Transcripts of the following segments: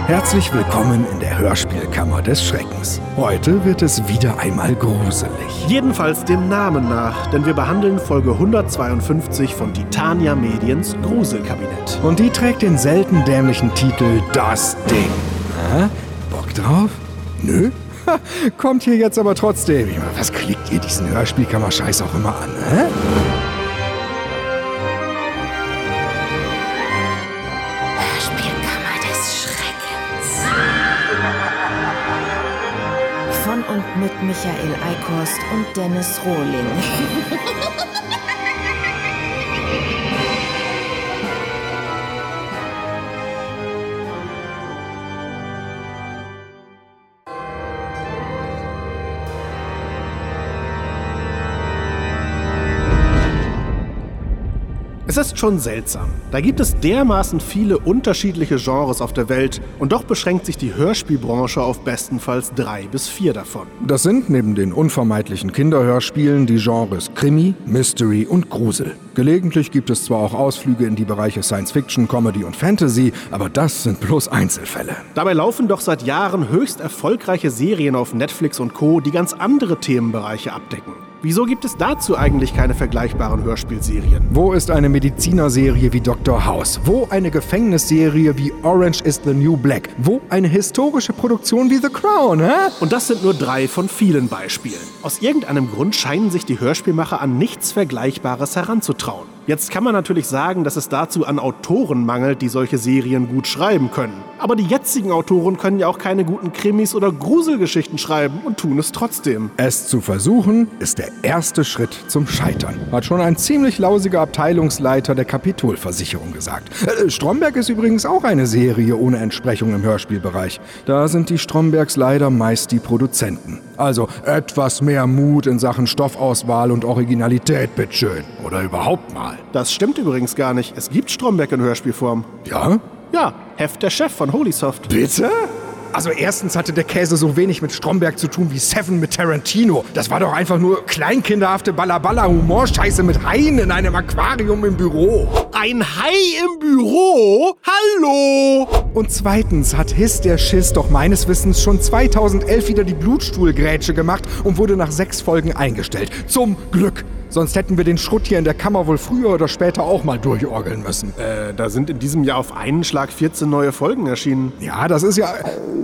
Herzlich willkommen in der Hörspielkammer des Schreckens. Heute wird es wieder einmal gruselig. Jedenfalls dem Namen nach, denn wir behandeln Folge 152 von Titania Mediens Gruselkabinett. Und die trägt den selten dämlichen Titel Das Ding. Bock drauf? Nö? Kommt hier jetzt aber trotzdem. Was klickt ihr diesen Hörspielkammer-Scheiß auch immer an, hä? Von und mit Michael Eickhorst und Dennis Rohling. Es ist schon seltsam. Da gibt es dermaßen viele unterschiedliche Genres auf der Welt und doch beschränkt sich die Hörspielbranche auf bestenfalls 3 bis 4 davon. Das sind neben den unvermeidlichen Kinderhörspielen die Genres Krimi, Mystery und Grusel. Gelegentlich gibt es zwar auch Ausflüge in die Bereiche Science Fiction, Comedy und Fantasy, aber das sind bloß Einzelfälle. Dabei laufen doch seit Jahren höchst erfolgreiche Serien auf Netflix und Co., die ganz andere Themenbereiche abdecken. Wieso gibt es dazu eigentlich keine vergleichbaren Hörspielserien? Wo ist eine Medizinerserie wie Dr. House? Wo eine Gefängnisserie wie Orange is the New Black? Wo eine historische Produktion wie The Crown, hä? Und das sind nur 3 von vielen Beispielen. Aus irgendeinem Grund scheinen sich die Hörspielmacher an nichts Vergleichbares heranzutrauen. Jetzt kann man natürlich sagen, dass es dazu an Autoren mangelt, die solche Serien gut schreiben können. Aber die jetzigen Autoren können ja auch keine guten Krimis oder Gruselgeschichten schreiben und tun es trotzdem. Es zu versuchen, ist der erste Schritt zum Scheitern, hat schon ein ziemlich lausiger Abteilungsleiter der Kapitolversicherung gesagt. Stromberg ist übrigens auch eine Serie ohne Entsprechung im Hörspielbereich. Da sind die Strombergs leider meist die Produzenten. Also etwas mehr Mut in Sachen Stoffauswahl und Originalität, bitteschön. Oder überhaupt mal. Das stimmt übrigens gar nicht. Es gibt Stromberg in Hörspielform. Ja? Ja, Heft der Chef von Holysoft. Bitte? Also erstens hatte der Käse so wenig mit Stromberg zu tun wie Seven mit Tarantino. Das war doch einfach nur kleinkinderhafte Balla-Balla-Humorscheiße mit Haien in einem Aquarium im Büro. Ein Hai im Büro? Hallo? Und zweitens hat Hiss der Schiss doch meines Wissens schon 2011 wieder die Blutstuhlgrätsche gemacht und wurde nach 6 Folgen eingestellt. Zum Glück. Sonst hätten wir den Schrott hier in der Kammer wohl früher oder später auch mal durchorgeln müssen. Da sind in diesem Jahr auf einen Schlag 14 neue Folgen erschienen. Ja, das ist ja...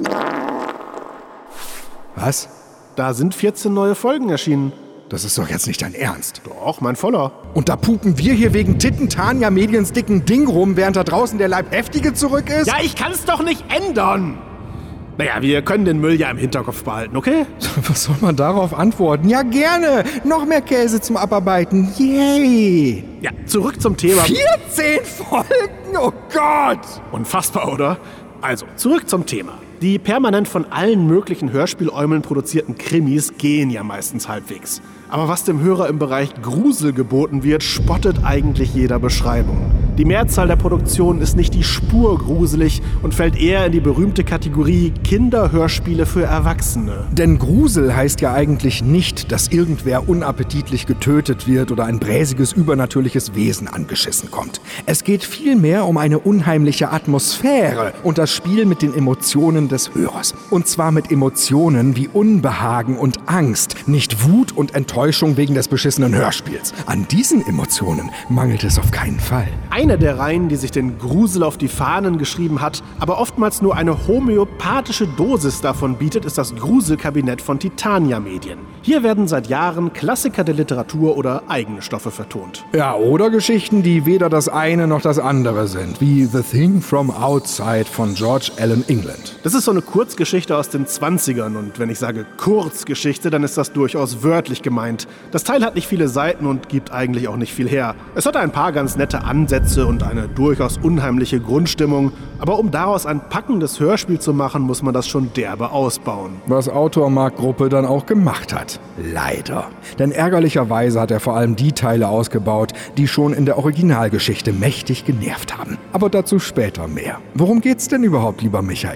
Was? Da sind 14 neue Folgen erschienen. Das ist doch jetzt nicht dein Ernst. Doch, mein voller. Und da pupen wir hier wegen Titantania Mediens dicken Ding rum, während da draußen der Leibhaftige zurück ist? Ja, ich kann's doch nicht ändern. Naja, wir können den Müll ja im Hinterkopf behalten, okay? Was soll man darauf antworten? Ja, gerne. Noch mehr Käse zum Abarbeiten. Yay. Ja, zurück zum Thema. 14 Folgen? Oh Gott. Unfassbar, oder? Also, zurück zum Thema. Die permanent von allen möglichen Hörspieläumeln produzierten Krimis gehen ja meistens halbwegs. Aber was dem Hörer im Bereich Grusel geboten wird, spottet eigentlich jeder Beschreibung. Die Mehrzahl der Produktionen ist nicht die Spur gruselig und fällt eher in die berühmte Kategorie Kinderhörspiele für Erwachsene. Denn Grusel heißt ja eigentlich nicht, dass irgendwer unappetitlich getötet wird oder ein bräsiges, übernatürliches Wesen angeschissen kommt. Es geht vielmehr um eine unheimliche Atmosphäre und das Spiel mit den Emotionen des Hörers. Und zwar mit Emotionen wie Unbehagen und Angst, nicht Wut und Enttäuschung wegen des beschissenen Hörspiels. An diesen Emotionen mangelt es auf keinen Fall. Eine der Reihen, die sich den Grusel auf die Fahnen geschrieben hat, aber oftmals nur eine homöopathische Dosis davon bietet, ist das Gruselkabinett von Titania Medien. Hier werden seit Jahren Klassiker der Literatur oder eigene Stoffe vertont. Ja, oder Geschichten, die weder das eine noch das andere sind, wie The Thing from Outside von George Allen England. Das ist so eine Kurzgeschichte aus den 20ern und wenn ich sage Kurzgeschichte, dann ist das durchaus wörtlich gemeint. Das Teil hat nicht viele Seiten und gibt eigentlich auch nicht viel her. Es hat ein paar ganz nette Ansätze und eine durchaus unheimliche Grundstimmung, aber um daraus ein packendes Hörspiel zu machen, muss man das schon derbe ausbauen. Was Autor Mark Gruppe dann auch gemacht hat. Leider. Denn ärgerlicherweise hat er vor allem die Teile ausgebaut, die schon in der Originalgeschichte mächtig genervt haben. Aber dazu später mehr. Worum geht's denn überhaupt, lieber Michael?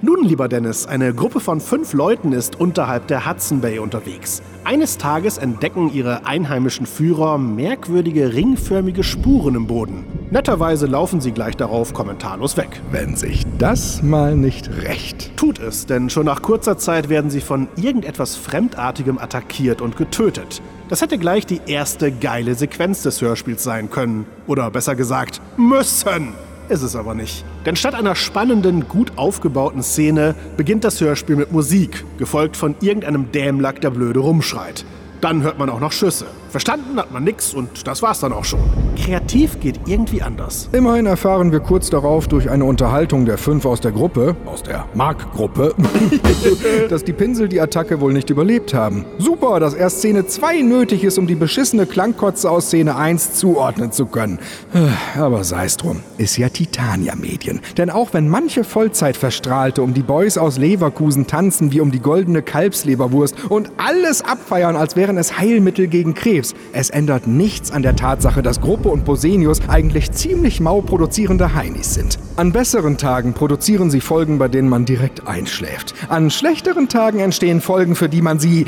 Nun, lieber Dennis, eine Gruppe von 5 Leuten ist unterhalb der Hudson Bay unterwegs. Eines Tages entdecken ihre einheimischen Führer merkwürdige ringförmige Spuren im Boden. Netterweise laufen sie gleich darauf kommentarlos weg. Wenn sich das mal nicht rächt. Tut es, denn schon nach kurzer Zeit werden sie von irgendetwas Fremdartigem attackiert und getötet. Das hätte gleich die erste geile Sequenz des Hörspiels sein können. Oder besser gesagt, müssen. Ist es aber nicht. Denn statt einer spannenden, gut aufgebauten Szene beginnt das Hörspiel mit Musik, gefolgt von irgendeinem Dämlack, der blöde rumschreit. Dann hört man auch noch Schüsse. Verstanden hat man nix und das war's dann auch schon. Kreativ geht irgendwie anders. Immerhin erfahren wir kurz darauf durch eine Unterhaltung der 5 aus der Gruppe, aus der Mark-Gruppe, dass die Pinsel die Attacke wohl nicht überlebt haben. Super, dass erst Szene 2 nötig ist, um die beschissene Klangkotze aus Szene 1 zuordnen zu können. Aber sei's drum, ist ja Titania-Medien. Denn auch wenn manche Vollzeitverstrahlte um die Boys aus Leverkusen tanzen wie um die goldene Kalbsleberwurst und alles abfeiern, als wären es Heilmittel gegen Krebs, es ändert nichts an der Tatsache, dass Gruppe und Bosenius eigentlich ziemlich mau produzierende Heinis sind. An besseren Tagen produzieren sie Folgen, bei denen man direkt einschläft. An schlechteren Tagen entstehen Folgen, für die man sie,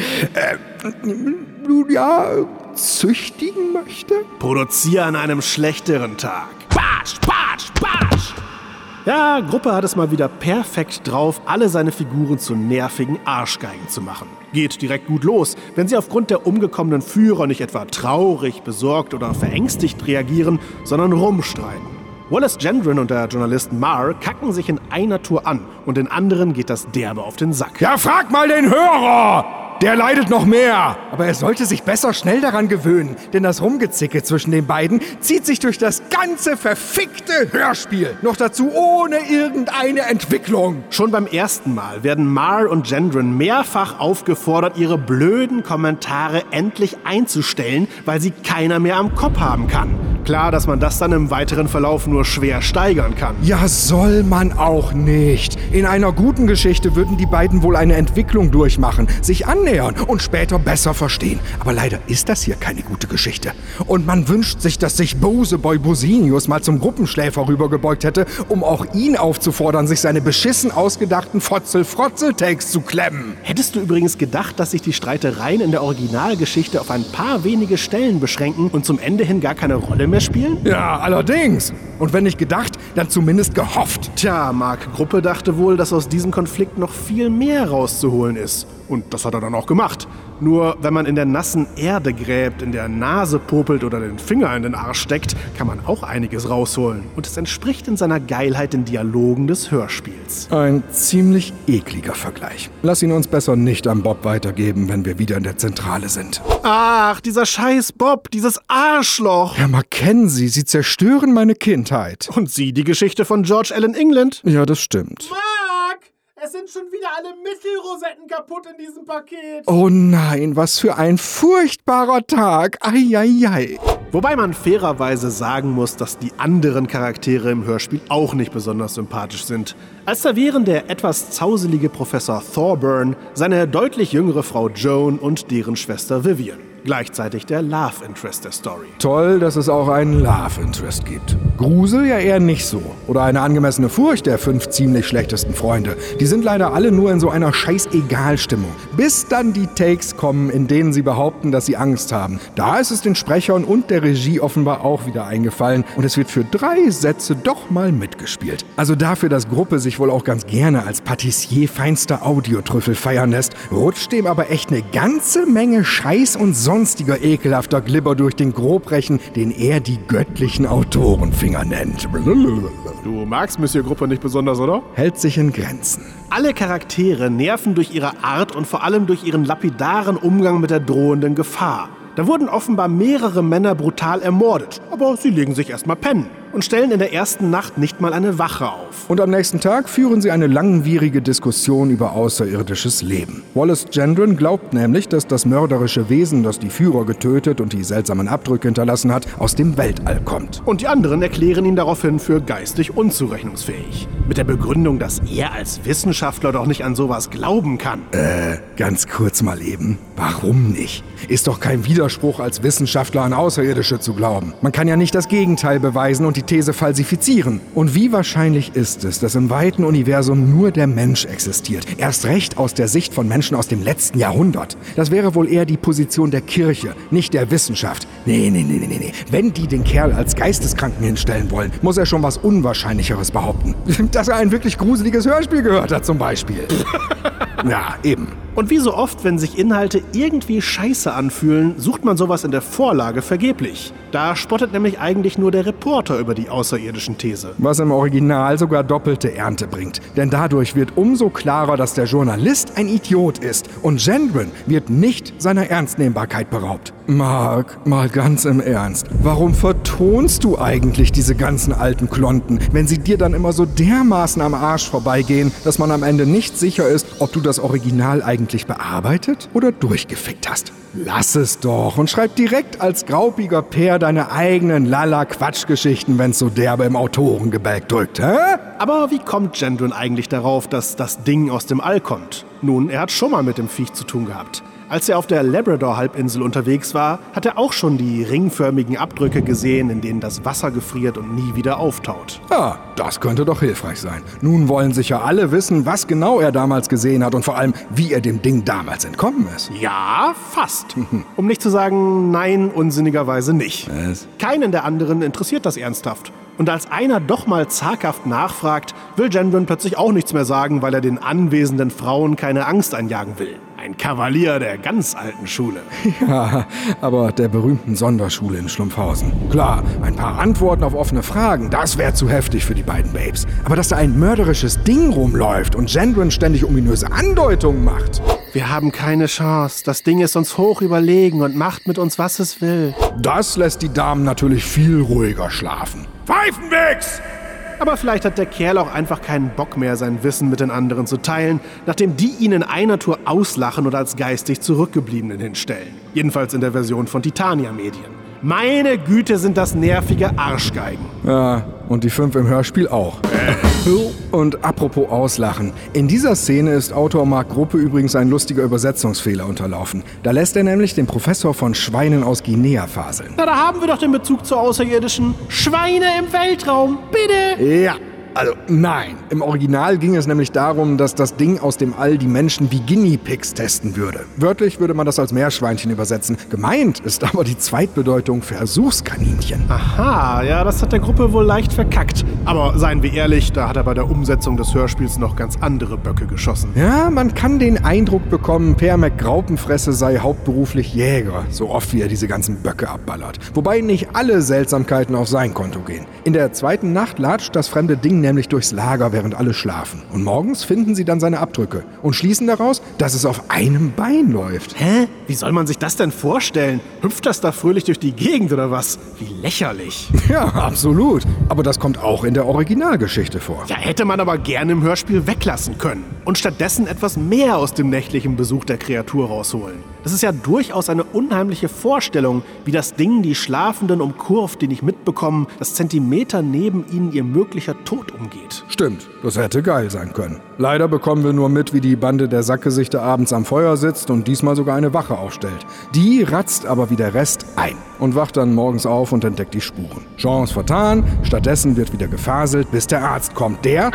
züchtigen möchte? Produziere an einem schlechteren Tag. Batsch, batsch, batsch! Ja, Gruppe hat es mal wieder perfekt drauf, alle seine Figuren zu nervigen Arschgeigen zu machen. Geht direkt gut los, wenn sie aufgrund der umgekommenen Führer nicht etwa traurig, besorgt oder verängstigt reagieren, sondern rumstreiten. Wallace Gendron und der Journalist Marr kacken sich in einer Tour an und den anderen geht das derbe auf den Sack. Ja, frag mal den Hörer! Der leidet noch mehr. Aber er sollte sich besser schnell daran gewöhnen, denn das Rumgezicke zwischen den beiden zieht sich durch das ganze verfickte Hörspiel. Noch dazu ohne irgendeine Entwicklung. Schon beim ersten Mal werden Marr und Gendron mehrfach aufgefordert, ihre blöden Kommentare endlich einzustellen, weil sie keiner mehr am Kopf haben kann. Klar, dass man das dann im weiteren Verlauf nur schwer steigern kann. Ja, soll man auch nicht. In einer guten Geschichte würden die beiden wohl eine Entwicklung durchmachen, sich annähern und später besser verstehen. Aber leider ist das hier keine gute Geschichte. Und man wünscht sich, dass sich Boseboy Bosenius mal zum Gruppenschläfer rübergebeugt hätte, um auch ihn aufzufordern, sich seine beschissen ausgedachten Fotzel-Frotzel-Takes zu klemmen. Hättest du übrigens gedacht, dass sich die Streitereien in der Originalgeschichte auf ein paar wenige Stellen beschränken und zum Ende hin gar keine Rolle mehr spielen? Ja, allerdings. Und wenn nicht gedacht, dann zumindest gehofft. Tja, Mark Gruppe dachte wohl, dass aus diesem Konflikt noch viel mehr rauszuholen ist. Und das hat er dann auch gemacht. Nur wenn man in der nassen Erde gräbt, in der Nase popelt oder den Finger in den Arsch steckt, kann man auch einiges rausholen. Und es entspricht in seiner Geilheit den Dialogen des Hörspiels. Ein ziemlich ekliger Vergleich. Lass ihn uns besser nicht an Bob weitergeben, wenn wir wieder in der Zentrale sind. Ach, dieser scheiß Bob, dieses Arschloch. Herr Mackenzie, Sie zerstören meine Kindheit. Und Sie die Geschichte von George Allen England? Ja, das stimmt. Es sind schon wieder alle Mittelrosetten kaputt in diesem Paket. Oh nein, was für ein furchtbarer Tag. Eieiei. Wobei man fairerweise sagen muss, dass die anderen Charaktere im Hörspiel auch nicht besonders sympathisch sind. Als da wären der etwas zauselige Professor Thorburn, seine deutlich jüngere Frau Joan und deren Schwester Vivian. Gleichzeitig der Love Interest der Story. Toll, dass es auch einen Love Interest gibt. Grusel ja eher nicht so. Oder eine angemessene Furcht der 5 ziemlich schlechtesten Freunde. Die sind leider alle nur in so einer Scheiß-Egal-Stimmung. Bis dann die Takes kommen, in denen sie behaupten, dass sie Angst haben. Da ist es den Sprechern und der Regie offenbar auch wieder eingefallen. Und es wird für 3 Sätze doch mal mitgespielt. Also dafür, dass Gruppe sich wohl auch ganz gerne als Patissier feinster Audiotrüffel feiern lässt, rutscht dem aber echt eine ganze Menge Scheiß und sonstiger ekelhafter Glibber durch den Grobrechen, den er die göttlichen Autorenfinger nennt. Du magst Monsieur Gruppe nicht besonders, oder? Hält sich in Grenzen. Alle Charaktere nerven durch ihre Art und vor allem durch ihren lapidaren Umgang mit der drohenden Gefahr. Da wurden offenbar mehrere Männer brutal ermordet, aber sie legen sich erstmal pennen und stellen in der ersten Nacht nicht mal eine Wache auf. Und am nächsten Tag führen sie eine langwierige Diskussion über außerirdisches Leben. Wallace Gendron glaubt nämlich, dass das mörderische Wesen, das die Führer getötet und die seltsamen Abdrücke hinterlassen hat, aus dem Weltall kommt. Und die anderen erklären ihn daraufhin für geistig unzurechnungsfähig. Mit der Begründung, dass er als Wissenschaftler doch nicht an sowas glauben kann. Ganz kurz mal eben. Warum nicht? Ist doch kein Widerspruch, als Wissenschaftler an Außerirdische zu glauben. Man kann ja nicht das Gegenteil beweisen und die These falsifizieren. Und wie wahrscheinlich ist es, dass im weiten Universum nur der Mensch existiert? Erst recht aus der Sicht von Menschen aus dem letzten Jahrhundert. Das wäre wohl eher die Position der Kirche, nicht der Wissenschaft. Nee. Wenn die den Kerl als Geisteskranken hinstellen wollen, muss er schon was Unwahrscheinlicheres behaupten. Dass er ein wirklich gruseliges Hörspiel gehört hat zum Beispiel. Ja, eben. Und wie so oft, wenn sich Inhalte irgendwie scheiße anfühlen, sucht man sowas in der Vorlage vergeblich. Da spottet nämlich eigentlich nur der Reporter über die außerirdischen These. Was im Original sogar doppelte Ernte bringt. Denn dadurch wird umso klarer, dass der Journalist ein Idiot ist. Und Gendron wird nicht seiner Ernstnehmbarkeit beraubt. Mark, mal ganz im Ernst. Warum vertonst du eigentlich diese ganzen alten Klonten, wenn sie dir dann immer so dermaßen am Arsch vorbeigehen, dass man am Ende nicht sicher ist, ob du das Original eigentlich bearbeitet oder durchgefickt hast? Lass es doch und schreib direkt als graupiger Peer deine eigenen Lala-Quatschgeschichten, wenn's so derbe im Autorengebälk drückt, hä? Aber wie kommt Gendron eigentlich darauf, dass das Ding aus dem All kommt? Nun, er hat schon mal mit dem Viech zu tun gehabt. Als er auf der Labrador-Halbinsel unterwegs war, hat er auch schon die ringförmigen Abdrücke gesehen, in denen das Wasser gefriert und nie wieder auftaut. Ja, das könnte doch hilfreich sein. Nun wollen sicher alle wissen, was genau er damals gesehen hat und vor allem, wie er dem Ding damals entkommen ist. Ja, fast. Um nicht zu sagen, nein, unsinnigerweise nicht. Was? Keinen der anderen interessiert das ernsthaft. Und als einer doch mal zaghaft nachfragt, will Gendron plötzlich auch nichts mehr sagen, weil er den anwesenden Frauen keine Angst einjagen will. Ein Kavalier der ganz alten Schule. Ja, aber der berühmten Sonderschule in Schlumpfhausen. Klar, ein paar Antworten auf offene Fragen, das wäre zu heftig für die beiden Babes. Aber dass da ein mörderisches Ding rumläuft und Gendron ständig ominöse Andeutungen macht. Wir haben keine Chance. Das Ding ist uns hoch überlegen und macht mit uns, was es will. Das lässt die Damen natürlich viel ruhiger schlafen. Pfeifenwichs! Aber vielleicht hat der Kerl auch einfach keinen Bock mehr, sein Wissen mit den anderen zu teilen, nachdem die ihn in einer Tour auslachen oder als geistig Zurückgebliebenen hinstellen. Jedenfalls in der Version von Titania Medien. Meine Güte, sind das nervige Arschgeigen. Ja, und die 5 im Hörspiel auch. Und apropos Auslachen. In dieser Szene ist Autor Mark Gruppe übrigens ein lustiger Übersetzungsfehler unterlaufen. Da lässt er nämlich den Professor von Schweinen aus Guinea faseln. Na, da haben wir doch den Bezug zu Außerirdischen. Schweine im Weltraum, bitte! Ja. Also nein, im Original ging es nämlich darum, dass das Ding aus dem All die Menschen wie Guinea Pigs testen würde. Wörtlich würde man das als Meerschweinchen übersetzen. Gemeint ist aber die Zweitbedeutung Versuchskaninchen. Aha, ja, das hat der Gruppe wohl leicht verkackt. Aber seien wir ehrlich, da hat er bei der Umsetzung des Hörspiels noch ganz andere Böcke geschossen. Ja, man kann den Eindruck bekommen, Per McGraupenfresse sei hauptberuflich Jäger, so oft wie er diese ganzen Böcke abballert. Wobei nicht alle Seltsamkeiten auf sein Konto gehen. In der zweiten Nacht latscht das fremde Ding nämlich durchs Lager, während alle schlafen. Und morgens finden sie dann seine Abdrücke und schließen daraus, dass es auf einem Bein läuft. Hä? Wie soll man sich das denn vorstellen? Hüpft das da fröhlich durch die Gegend oder was? Wie lächerlich. Ja, absolut. Aber das kommt auch in der Originalgeschichte vor. Ja, hätte man aber gerne im Hörspiel weglassen können und stattdessen etwas mehr aus dem nächtlichen Besuch der Kreatur rausholen. Das ist ja durchaus eine unheimliche Vorstellung, wie das Ding die Schlafenden umkurvt, die nicht mitbekommen, dass Zentimeter neben ihnen ihr möglicher Tod umgeht. Stimmt, das hätte geil sein können. Leider bekommen wir nur mit, wie die Bande der Sackgesichter abends am Feuer sitzt und diesmal sogar eine Wache aufstellt. Die ratzt aber wie der Rest ein und wacht dann morgens auf und entdeckt die Spuren. Chance vertan, stattdessen wird wieder gefaselt, bis der Arzt kommt, der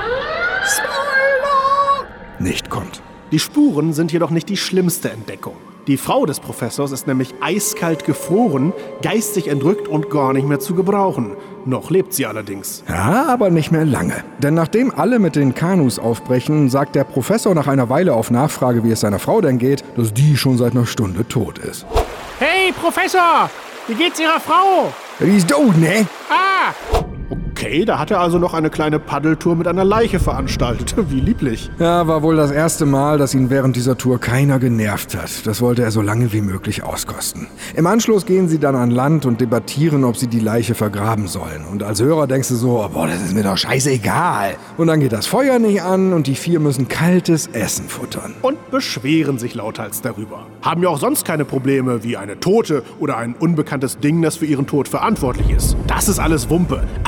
Spoiler! Nicht kommt. Die Spuren sind jedoch nicht die schlimmste Entdeckung. Die Frau des Professors ist nämlich eiskalt gefroren, geistig entrückt und gar nicht mehr zu gebrauchen. Noch lebt sie allerdings. Ja, aber nicht mehr lange. Denn nachdem alle mit den Kanus aufbrechen, sagt der Professor nach einer Weile auf Nachfrage, wie es seiner Frau denn geht, dass die schon seit einer Stunde tot ist. Hey, Professor! Wie geht's Ihrer Frau? Die ist tot, ne? Ah! Okay, da hat er also noch eine kleine Paddeltour mit einer Leiche veranstaltet. Wie lieblich. Ja, war wohl das erste Mal, dass ihn während dieser Tour keiner genervt hat. Das wollte er so lange wie möglich auskosten. Im Anschluss gehen sie dann an Land und debattieren, ob sie die Leiche vergraben sollen. Und als Hörer denkst du so, boah, das ist mir doch scheißegal. Und dann geht das Feuer nicht an und die 4 müssen kaltes Essen futtern. Und beschweren sich lauthals darüber. Haben ja auch sonst keine Probleme, wie eine Tote oder ein unbekanntes Ding, das für ihren Tod verantwortlich ist. Das ist alles Wumpe. Aber kaltes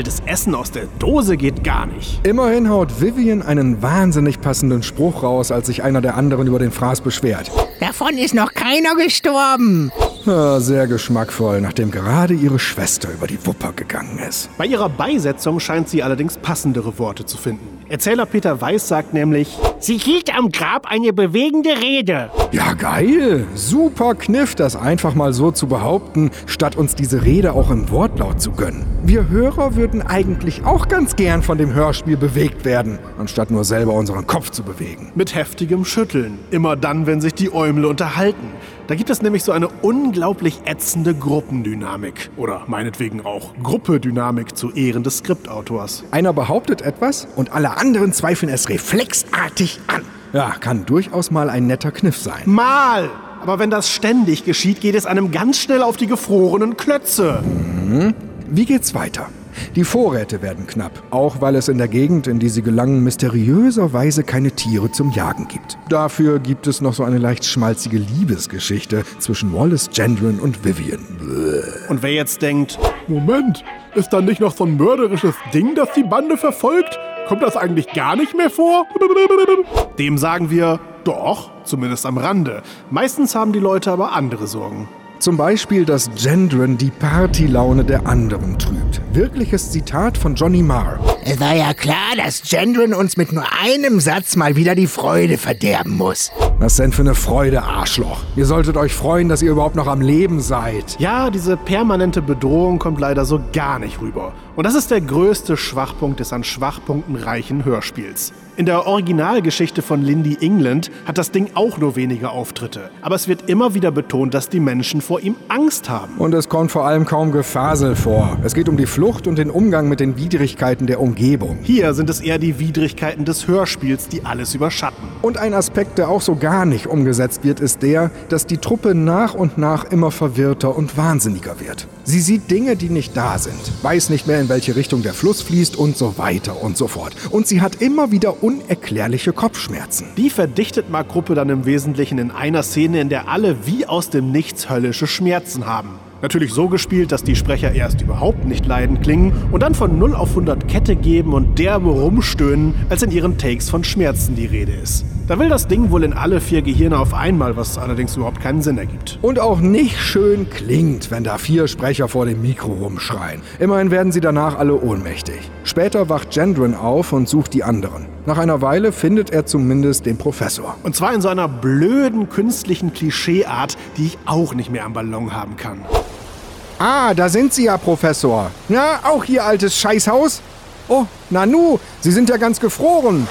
kaltes Essen aus der Dose geht gar nicht. Immerhin haut Vivian einen wahnsinnig passenden Spruch raus, als sich einer der anderen über den Fraß beschwert. Davon ist noch keiner gestorben. Ja, sehr geschmackvoll, nachdem gerade ihre Schwester über die Wupper gegangen ist. Bei ihrer Beisetzung scheint sie allerdings passendere Worte zu finden. Erzähler Peter Weiß sagt nämlich: Sie hielt am Grab eine bewegende Rede. Ja, geil. Super Kniff, das einfach mal so zu behaupten, statt uns diese Rede auch im Wortlaut zu gönnen. Wir Hörer würden eigentlich auch ganz gern von dem Hörspiel bewegt werden, anstatt nur selber unseren Kopf zu bewegen. Mit heftigem Schütteln. Immer dann, wenn sich die Eumel unterhalten. Da gibt es nämlich so eine unglaublich ätzende Gruppendynamik. Oder meinetwegen auch Gruppedynamik zu Ehren des Skriptautors. Einer behauptet etwas und alle anderen zweifeln es reflexartig an. Ja, kann durchaus mal ein netter Kniff sein. Mal! Aber wenn das ständig geschieht, geht es einem ganz schnell auf die gefrorenen Klötze. Wie geht's weiter? Die Vorräte werden knapp, auch weil es in der Gegend, in die sie gelangen, mysteriöserweise keine Tiere zum Jagen gibt. Dafür gibt es noch so eine leicht schmalzige Liebesgeschichte zwischen Wallace, Gendron und Vivian. Und wer jetzt denkt, Moment, ist da nicht noch so ein mörderisches Ding, das die Bande verfolgt? Kommt das eigentlich gar nicht mehr vor? Dem sagen wir, doch, zumindest am Rande. Meistens haben die Leute aber andere Sorgen. Zum Beispiel, dass Gendron die Partylaune der anderen trübt. Wirkliches Zitat von Johnny Marr. Es war ja klar, dass Gendron uns mit nur einem Satz mal wieder die Freude verderben muss. Was denn für eine Freude, Arschloch? Ihr solltet euch freuen, dass ihr überhaupt noch am Leben seid. Ja, diese permanente Bedrohung kommt leider so gar nicht rüber. Und das ist der größte Schwachpunkt des an Schwachpunkten reichen Hörspiels. In der Originalgeschichte von Lindy England hat das Ding auch nur wenige Auftritte. Aber es wird immer wieder betont, dass die Menschen vor ihm Angst haben. Und es kommt vor allem kaum Gefasel vor. Es geht um die Flucht und den Umgang mit den Widrigkeiten der Umgebung. Hier sind es eher die Widrigkeiten des Hörspiels, die alles überschatten. Und ein Aspekt, der auch so gar nicht umgesetzt wird, ist der, dass die Truppe nach und nach immer verwirrter und wahnsinniger wird. Sie sieht Dinge, die nicht da sind, weiß nicht mehr, in welche Richtung der Fluss fließt und so weiter und so fort. Und sie hat immer wieder unerklärliche Kopfschmerzen. Die verdichtet Mark Gruppe dann im Wesentlichen in einer Szene, in der alle wie aus dem Nichts höllische Schmerzen haben. Natürlich so gespielt, dass die Sprecher erst überhaupt nicht leidend klingen und dann von 0 auf 100 Kette geben und derbe rumstöhnen, als in ihren Takes von Schmerzen die Rede ist. Da will das Ding wohl in alle 4 Gehirne auf einmal, was allerdings überhaupt keinen Sinn ergibt. Und auch nicht schön klingt, wenn da 4 Sprecher vor dem Mikro rumschreien. Immerhin werden sie danach alle ohnmächtig. Später wacht Gendron auf und sucht die anderen. Nach einer Weile findet er zumindest den Professor. Und zwar in so einer blöden, künstlichen Klischeeart, die ich auch nicht mehr am Ballon haben kann. Ah, da sind Sie ja, Professor. Ja, auch Ihr altes Scheißhaus? Oh, Nanu, Sie sind ja ganz gefroren.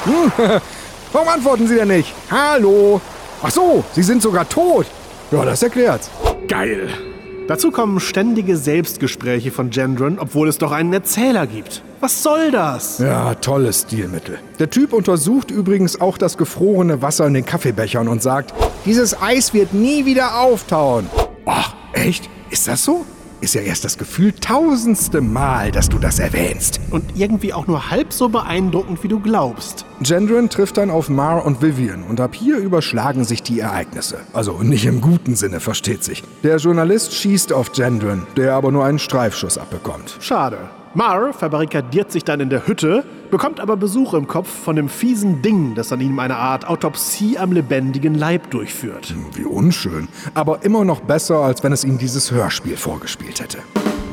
Warum antworten Sie denn nicht? Hallo? Ach so, Sie sind sogar tot. Ja, das erklärt's. Geil. Dazu kommen ständige Selbstgespräche von Gendron, obwohl es doch einen Erzähler gibt. Was soll das? Ja, tolles Stilmittel. Der Typ untersucht übrigens auch das gefrorene Wasser in den Kaffeebechern und sagt, dieses Eis wird nie wieder auftauen. Ach, echt? Ist das so? Ist ja erst das Gefühl 1000. Mal, dass du das erwähnst. Und irgendwie auch nur halb so beeindruckend, wie du glaubst. Gendron trifft dann auf Marr und Vivian und ab hier überschlagen sich die Ereignisse. Also nicht im guten Sinne, versteht sich. Der Journalist schießt auf Gendron, der aber nur einen Streifschuss abbekommt. Schade. Marr verbarrikadiert sich dann in der Hütte, bekommt aber Besuch im Kopf von dem fiesen Ding, das an ihm eine Art Autopsie am lebendigen Leib durchführt. Wie unschön. Aber immer noch besser, als wenn es ihm dieses Hörspiel vorgespielt hätte.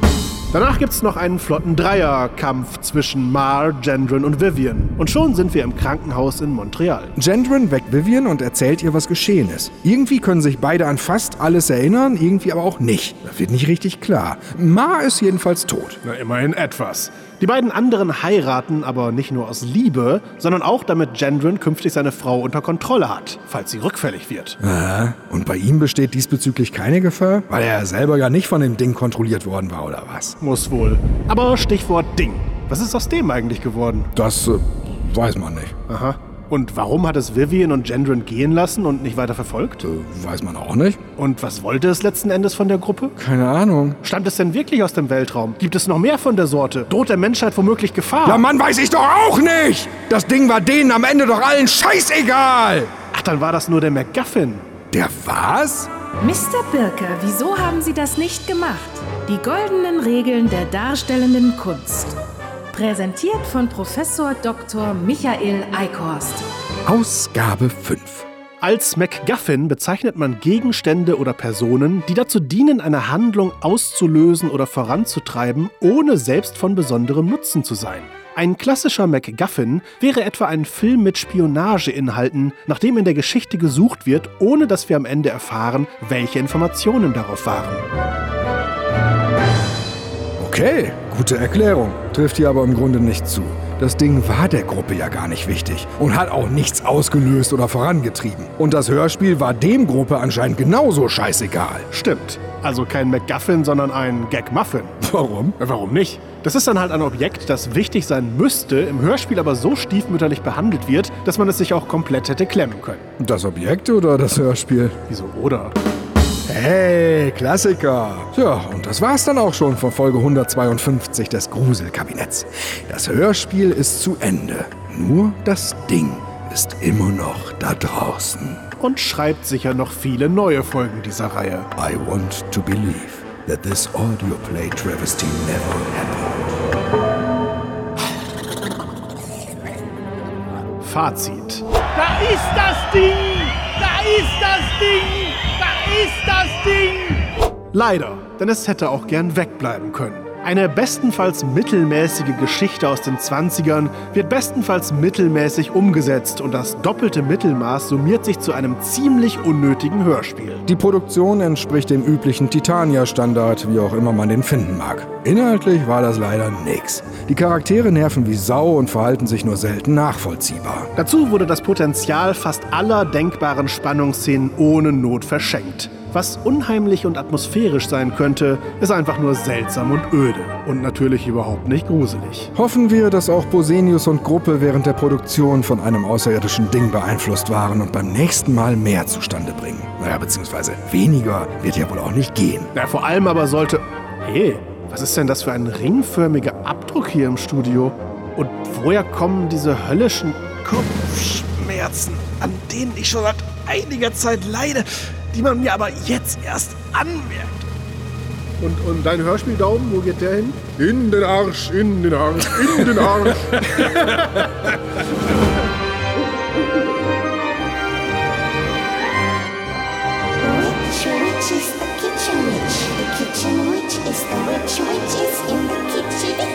Danach gibt's noch einen flotten Dreierkampf zwischen Marr, Gendron und Vivian. Und schon sind wir im Krankenhaus in Montreal. Gendron weckt Vivian und erzählt ihr, was geschehen ist. Irgendwie können sich beide an fast alles erinnern, irgendwie aber auch nicht. Das wird nicht richtig klar. Marr ist jedenfalls tot. Na, immerhin etwas. Die beiden anderen heiraten aber nicht nur aus Liebe, sondern auch, damit Gendron künftig seine Frau unter Kontrolle hat, falls sie rückfällig wird. Und bei ihm besteht diesbezüglich keine Gefahr? Weil er selber ja nicht von dem Ding kontrolliert worden war, oder was? Muss wohl. Aber Stichwort Ding. Was ist aus dem eigentlich geworden? Das weiß man nicht. Aha. Und warum hat es Vivian und Gendron gehen lassen und nicht weiter verfolgt? Weiß man auch nicht. Und was wollte es letzten Endes von der Gruppe? Keine Ahnung. Stammt es denn wirklich aus dem Weltraum? Gibt es noch mehr von der Sorte? Droht der Menschheit womöglich Gefahr? Ja, Mann, weiß ich doch auch nicht! Das Ding war denen am Ende doch allen scheißegal! Ach, dann war das nur der MacGuffin. Der was? Mr. Birker, wieso haben Sie das nicht gemacht? Die goldenen Regeln der darstellenden Kunst. Präsentiert von Professor Dr. Michael Eickhorst. Ausgabe 5. Als MacGuffin bezeichnet man Gegenstände oder Personen, die dazu dienen, eine Handlung auszulösen oder voranzutreiben, ohne selbst von besonderem Nutzen zu sein. Ein klassischer MacGuffin wäre etwa ein Film mit Spionageinhalten, nach dem in der Geschichte gesucht wird, ohne dass wir am Ende erfahren, welche Informationen darauf waren. Okay, gute Erklärung. Trifft hier aber im Grunde nicht zu. Das Ding war der Gruppe ja gar nicht wichtig und hat auch nichts ausgelöst oder vorangetrieben. Und das Hörspiel war dem Gruppe anscheinend genauso scheißegal. Stimmt. Also kein MacGuffin, sondern ein Gag-Muffin. Warum? Warum nicht? Das ist dann halt ein Objekt, das wichtig sein müsste, im Hörspiel aber so stiefmütterlich behandelt wird, dass man es sich auch komplett hätte klemmen können. Das Objekt oder das Hörspiel? Wieso oder? Hey, Klassiker! Tja, und das war's dann auch schon von Folge 152 des Gruselkabinetts. Das Hörspiel ist zu Ende. Nur das Ding ist immer noch da draußen. Und schreibt sicher noch viele neue Folgen dieser Reihe. I want to believe that this audio play travesty never happened. Fazit. Da ist das Ding! Da ist das Ding! Da ist das Ding! Leider, denn es hätte auch gern wegbleiben können. Eine bestenfalls mittelmäßige Geschichte aus den 20ern wird bestenfalls mittelmäßig umgesetzt und das doppelte Mittelmaß summiert sich zu einem ziemlich unnötigen Hörspiel. Die Produktion entspricht dem üblichen Titania-Standard, wie auch immer man den finden mag. Inhaltlich war das leider nix. Die Charaktere nerven wie Sau und verhalten sich nur selten nachvollziehbar. Dazu wurde das Potenzial fast aller denkbaren Spannungsszenen ohne Not verschenkt. Was unheimlich und atmosphärisch sein könnte, ist einfach nur seltsam und öde. Und natürlich überhaupt nicht gruselig. Hoffen wir, dass auch Bosenius und Gruppe während der Produktion von einem außerirdischen Ding beeinflusst waren und beim nächsten Mal mehr zustande bringen. Naja, beziehungsweise weniger wird ja wohl auch nicht gehen. Na, vor allem aber sollte... Hey, was ist denn das für ein ringförmiger Abdruck hier im Studio? Und woher kommen diese höllischen Kopfschmerzen, an denen ich schon seit einiger Zeit leide, die man mir aber jetzt erst anmerkt? Und dein Hörspieldaumen, wo geht der hin? In den Arsch, in den Arsch, in den Arsch. Which is the kitchen witch? The kitchen witch is the witch which is in the kitchen.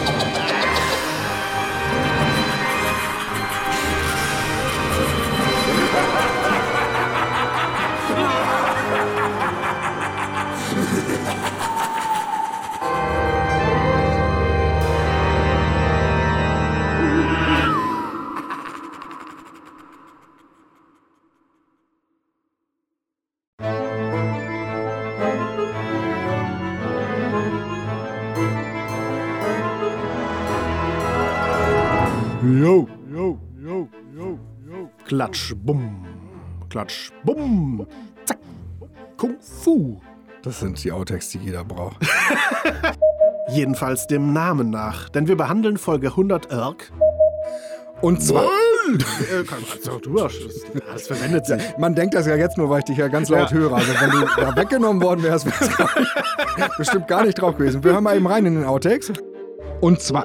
Jo, jo, jo, jo, jo. Klatsch, bumm. Klatsch, bumm. Zack. Kung Fu. Das sind die Outtakes, die jeder braucht. Jedenfalls dem Namen nach. Denn wir behandeln Folge 100 Irk. Und zwar... Du hast alles verwendet sich. Man denkt das ja jetzt nur, weil ich dich ja ganz laut höre. Also wenn du da weggenommen worden wärst, wäre es bestimmt gar nicht drauf gewesen. Wir hören mal eben rein in den Outtakes. Und zwar...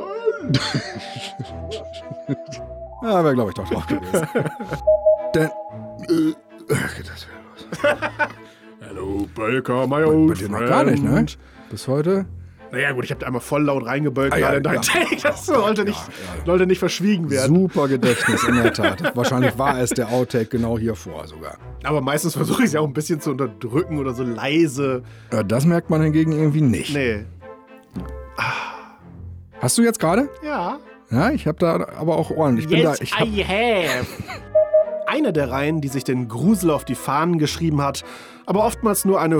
Ja, wäre, glaube ich, doch drauf gewesen. Denn... das wäre los. Hello, Baker, my Bei old dir friend. noch gar nicht, ne? Bis heute? Naja gut, ich habe da einmal voll laut reingebölkt Ah, ja, gerade in dein ja. Take. Das sollte nicht verschwiegen werden. Super Gedächtnis, in der Tat. Wahrscheinlich war es der Outtake genau hier vor sogar. Aber meistens versuche ich es ja auch ein bisschen zu unterdrücken oder so leise. Das merkt man hingegen irgendwie nicht. Nee. Hast du jetzt gerade? Ja. Ja, ich habe da aber auch Ohren. Ich bin da. Ich hab, I have. Eine der Reihen, die sich den Grusel auf die Fahnen geschrieben hat, aber oftmals nur eine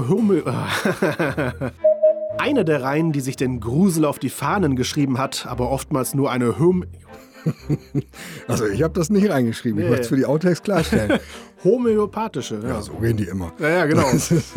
Eine der Reihen, die sich den Grusel auf die Fahnen geschrieben hat, aber oftmals nur eine Also ich habe das nicht reingeschrieben. Ich Nee. möchte es für die Outtakes klarstellen. homöopathische. Ja, so reden die immer. Ja, genau.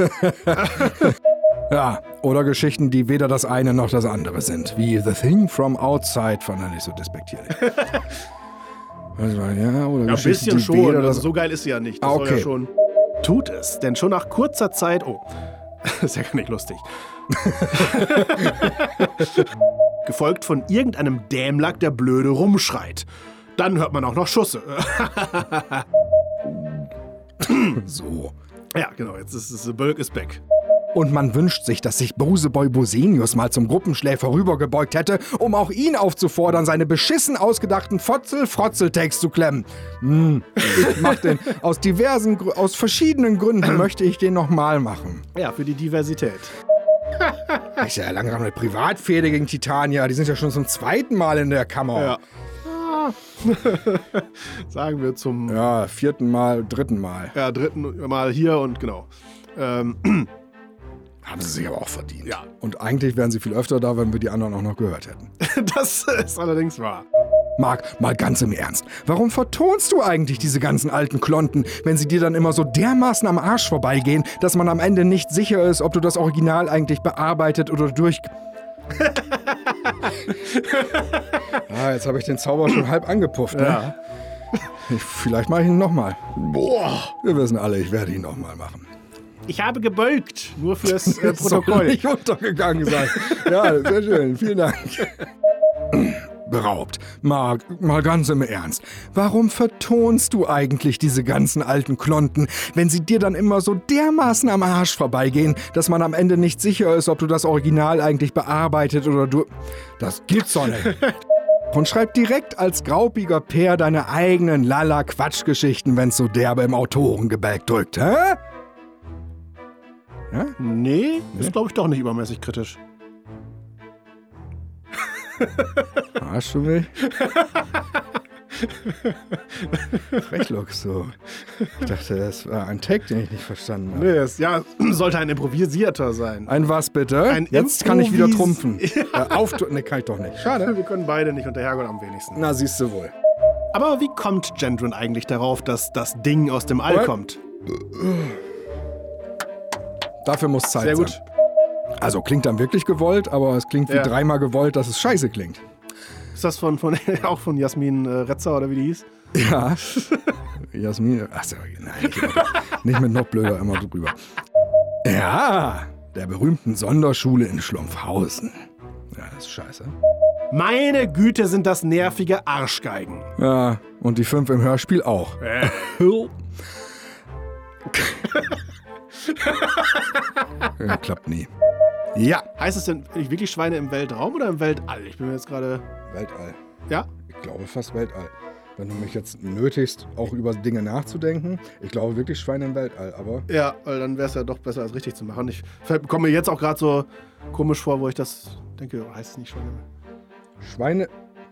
Ja, oder Geschichten, die weder das eine noch das andere sind. Wie The Thing from Outside, fand er nicht so despektierlich. Also, ja, oder Ja, ein Geschichten, bisschen die schon. weder Also das... so geil ist sie ja nicht. Das Ah, soll ja okay. schon. Tut es, denn schon nach kurzer Zeit... Oh, ist ja gar nicht lustig. gefolgt von irgendeinem Dämlack, der blöde rumschreit. Dann hört man auch noch Schüsse. So. Ja, genau, jetzt ist The Bölk is back. Und man wünscht sich, dass sich Bruseboy Bosenius mal zum Gruppenschläfer rübergebeugt hätte, um auch ihn aufzufordern, seine beschissen ausgedachten Fotzel-Frotzel-Tags zu klemmen. Ich mach den. Aus verschiedenen Gründen möchte ich den nochmal machen. Ja, für die Diversität. Das ist ja langsam eine Privatfehde gegen Titania. Die sind ja schon zum 2. Mal in der Kammer. Ja. Sagen wir zum... Ja, 4. Mal, 3. Mal. Ja, 3. Mal hier und genau. Haben sie sich aber auch verdient. Ja. Und eigentlich wären sie viel öfter da, wenn wir die anderen auch noch gehört hätten. Das ist allerdings wahr. Marc, mal ganz im Ernst. Warum vertonst du eigentlich diese ganzen alten Klonten, wenn sie dir dann immer so dermaßen am Arsch vorbeigehen, dass man am Ende nicht sicher ist, ob du das Original eigentlich bearbeitet oder durch... Jetzt habe ich den Zauber schon halb angepufft, ne? Ja. Vielleicht mache ich ihn nochmal. Boah, wir wissen alle, ich werde ihn nochmal machen. Ich habe gebölkt, nur fürs Soll Protokoll. nicht untergegangen sein. Ja, sehr schön, vielen Dank. Beraubt. Marc, mal ganz im Ernst. Warum vertonst du eigentlich diese ganzen alten Klonten, wenn sie dir dann immer so dermaßen am Arsch vorbeigehen, dass man am Ende nicht sicher ist, ob du das Original eigentlich bearbeitet oder du... Das gibt's doch nicht. Und schreib direkt als graupiger Peer deine eigenen Lala-Quatschgeschichten, wenn's so derbe im Autorengebälk drückt, hä? Ja? Nee, ist glaube ich doch nicht übermäßig kritisch. Arsch du mich? Frechlock so. Ich dachte, das war ein Take, den ich nicht verstanden habe. Nee, es sollte ein improvisierter sein. Ein was bitte? Jetzt kann ich wieder trumpfen. Ne, kann ich doch nicht. Schade. Wir können beide nicht hinterhergehen am wenigsten. Na, siehst du wohl. Aber wie kommt Gendron eigentlich darauf, dass das Ding aus dem All What? kommt? Dafür muss Zeit Sehr gut. sein. Also klingt dann wirklich gewollt, aber es klingt wie Ja. 3-mal gewollt, dass es scheiße klingt. Ist das auch von Jasmin Retzer oder wie die hieß? Ja. Jasmin. Achso, nein, nicht mit noch blöder immer drüber. Ja, der berühmten Sonderschule in Schlumpfhausen. Ja, das ist scheiße. Meine Güte, sind das nervige Arschgeigen. Ja, und die 5 im Hörspiel auch. Ja, klappt nie. Ja. Heißt es denn wirklich Schweine im Weltraum oder im Weltall? Ich bin mir jetzt gerade... Weltall. Ja? Ich glaube fast Weltall. Wenn du mich jetzt nötigst, auch über Dinge nachzudenken, ich glaube wirklich Schweine im Weltall, aber... Ja, weil dann wäre es ja doch besser, als richtig zu machen. Ich komme mir jetzt auch gerade so komisch vor, wo ich das denke, heißt es nicht Schweine? Schweine...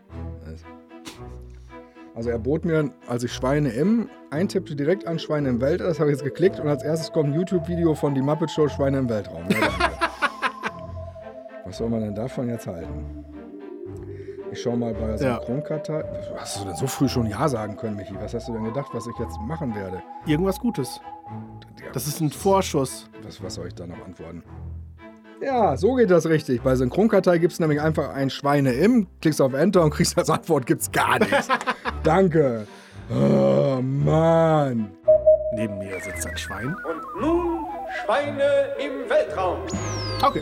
Also er bot mir, als ich Schweine im eintippte, direkt an Schweine im Weltall. Das habe ich jetzt geklickt und als erstes kommt ein YouTube-Video von die Muppet Show Schweine im Weltraum. Ja, danke. Was soll man denn davon jetzt halten? Ich schau mal bei der Synchronkartei. Hast du denn so früh schon Ja sagen können, Michi? Was hast du denn gedacht, was ich jetzt machen werde? Irgendwas Gutes. Das ist ein Vorschuss. Was soll ich da noch antworten? Ja, so geht das richtig. Bei Synchronkartei gibt es nämlich einfach ein Schweine im, klickst auf Enter und kriegst als Antwort gibt's gar nichts. Danke. Oh, Mann. Neben mir sitzt ein Schwein. Und nun Schweine im Weltraum. Okay.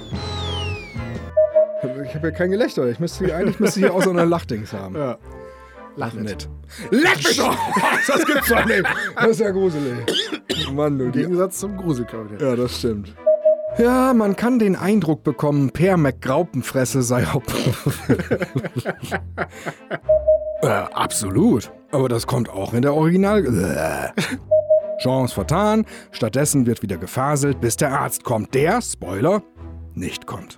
Ich habe ja kein Gelächter. Eigentlich müsste hier auch so eine Lachdings haben. Ja. Lach nicht. Leck mich doch! Das gibt's doch nicht. Das ist ja gruselig. Mann, du. Im Gegensatz zum Gruselkabinett. Ja, das stimmt. Ja, man kann den Eindruck bekommen, Per McGraupenfresse sei absolut. Aber das kommt auch in der Original... Chance vertan. Stattdessen wird wieder gefaselt, bis der Arzt kommt, der, Spoiler, nicht kommt.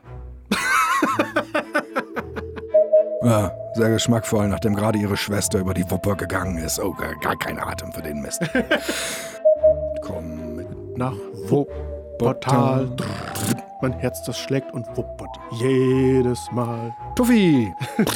Ja, sehr geschmackvoll, nachdem gerade ihre Schwester über die Wupper gegangen ist. Oh, gar kein Atem für den Mist. Komm mit Nach Wuppertal. Mein Herz, das schlägt und wuppert jedes Mal. Tuffy!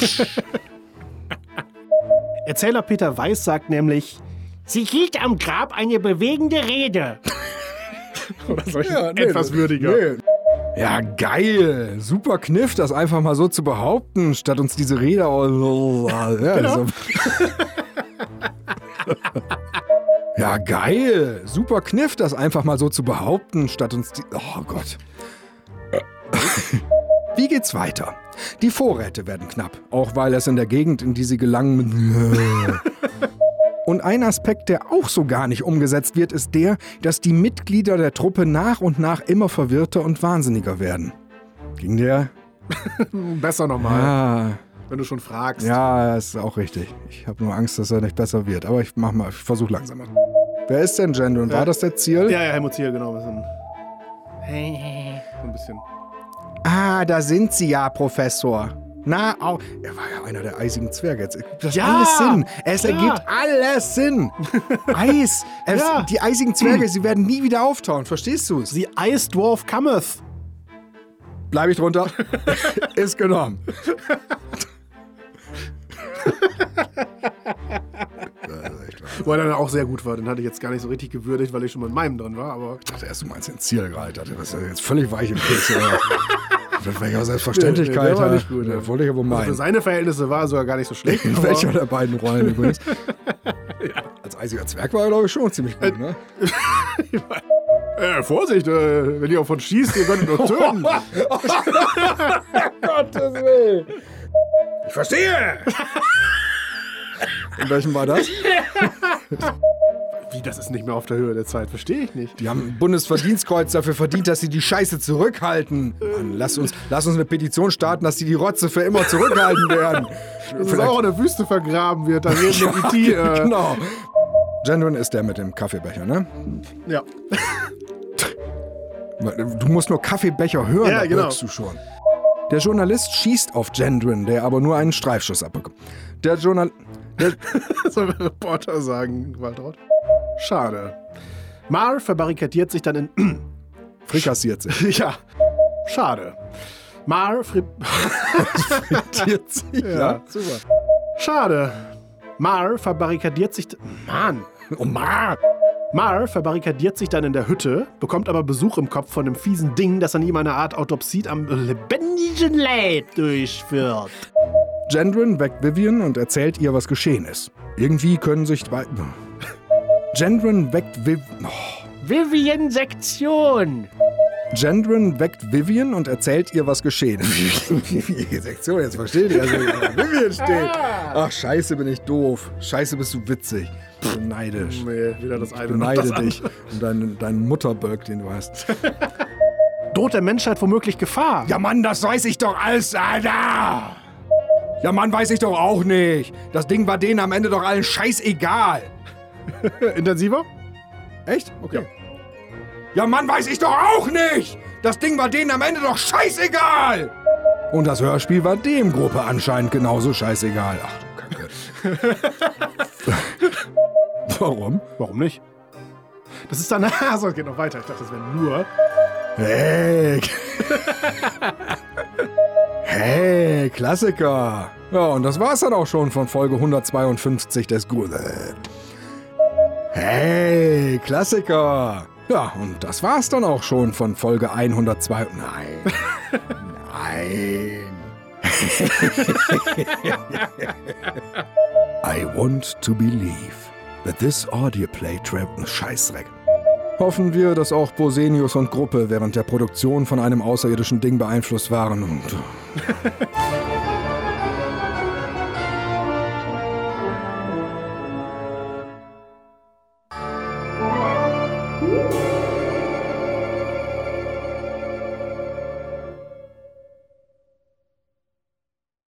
Erzähler Peter Weiß sagt nämlich, sie hielt am Grab eine bewegende Rede. Oder soll ich etwas würdiger? Nee. Ja, geil. Super Kniff, das einfach mal so zu behaupten, statt uns diese Rede Genau. Ja, geil. Super Kniff, das einfach mal so zu behaupten, statt uns die... Oh Gott. Wie geht's weiter? Die Vorräte werden knapp, auch weil es in der Gegend, in die sie gelangen... Und ein Aspekt, der auch so gar nicht umgesetzt wird, ist der, dass die Mitglieder der Truppe nach und nach immer verwirrter und wahnsinniger werden. Ging der? Besser nochmal, Ja, wenn du schon fragst. ja, ist auch richtig. Ich habe nur Angst, dass er nicht besser wird. Aber ich versuche langsamer. Wer ist denn Gendron? War das der Ziel? Ja, Helmut Ziel, genau. So ein bisschen. Ah, da sind Sie ja, Professor. Na, auch. Er war ja einer der eisigen Zwerge. Jetzt ergibt das Ja, alles Sinn. Es klar. ergibt alles Sinn. Eis. Ja. Die eisigen Zwerge, sie werden nie wieder auftauchen. Verstehst du es? The Ice Dwarf cometh. Bleib ich drunter. Ist genommen. Weil er dann auch sehr gut war. Den hatte ich jetzt gar nicht so richtig gewürdigt, weil ich schon mal in meinem drin war. Aber Ich dachte erst, du meinst den Ziel gerade. Ich dachte, das ist jetzt völlig weich im Keks. Das war ja Selbstverständlichkeit. der war nicht gut, Ja, ja. wollte ich aber für meinen. seine Verhältnisse war er sogar gar nicht so schlecht. In aber- welcher der beiden Rollen übrigens? Als eisiger Zwerg war er, glaube ich, schon ziemlich gut, ne? Vorsicht, wenn ihr auf uns schießt, ihr könnt uns töten. Gottes Willen. Ich verstehe. In welchem war das? Wie, das ist nicht mehr auf der Höhe der Zeit? Verstehe ich nicht. Die haben ein Bundesverdienstkreuz dafür verdient, dass sie die Scheiße zurückhalten. Mann, lass uns eine Petition starten, dass sie die Rotze für immer zurückhalten werden. Dass es auch in der Wüste vergraben wird, dann neben dem E.T. Genau. Gendron ist der mit dem Kaffeebecher, ne? Ja. Du musst nur Kaffeebecher hören, Ja, da genau. wirkst du schon. Der Journalist schießt auf Gendron, der aber nur einen Streifschuss abbekommt. Soll der Reporter sagen, Waltraud? Schade. Mar verbarrikadiert sich dann in... Frikassiert sich. ja. Schade. Mar Frittiert sich. Ja. Super. Schade. Mar verbarrikadiert sich... Mann. Oh Mann. Mar verbarrikadiert sich dann in der Hütte, bekommt aber Besuch im Kopf von dem fiesen Ding, das an ihm eine Art Autopsie am lebendigen Leib durchführt. Gendron weckt Vivian und erzählt ihr, was geschehen ist. Irgendwie können sich zwei... Gendron weckt Vivian-Sektion. Gendron weckt Vivian und erzählt ihr, was geschehen ist. Sektion, jetzt versteht ihr. Also, Vivian steht. Ach, scheiße, bin ich doof. Scheiße, bist du witzig. Ich bin neidisch. Nee, wieder das eine Ich und beneide das dich und deinen Mutterbölk, den du hast. Droht der Menschheit womöglich Gefahr? Ja, Mann, das weiß ich doch alles, Alter! Ja, Mann, weiß ich doch auch nicht. Das Ding war denen am Ende doch allen scheißegal. Intensiver? Echt? Okay. Ja, Mann, weiß ich doch auch nicht. Das Ding war denen am Ende doch scheißegal. Und das Hörspiel war dem Gruppe anscheinend genauso scheißegal. Ach du Kacke. Warum? Warum nicht? Das ist dann... Also, es geht noch weiter. Ich dachte, das wäre nur... Hey. Hey, Klassiker. Ja, und das war's dann auch schon von Folge 152 des Gute. Hey, Klassiker. Ja, und das war's dann auch schon von Folge 102. Nein. Nein. I want to believe that this audio play Scheißdreck. Hoffen wir, dass auch Bosenius und Gruppe während der Produktion von einem außerirdischen Ding beeinflusst waren und...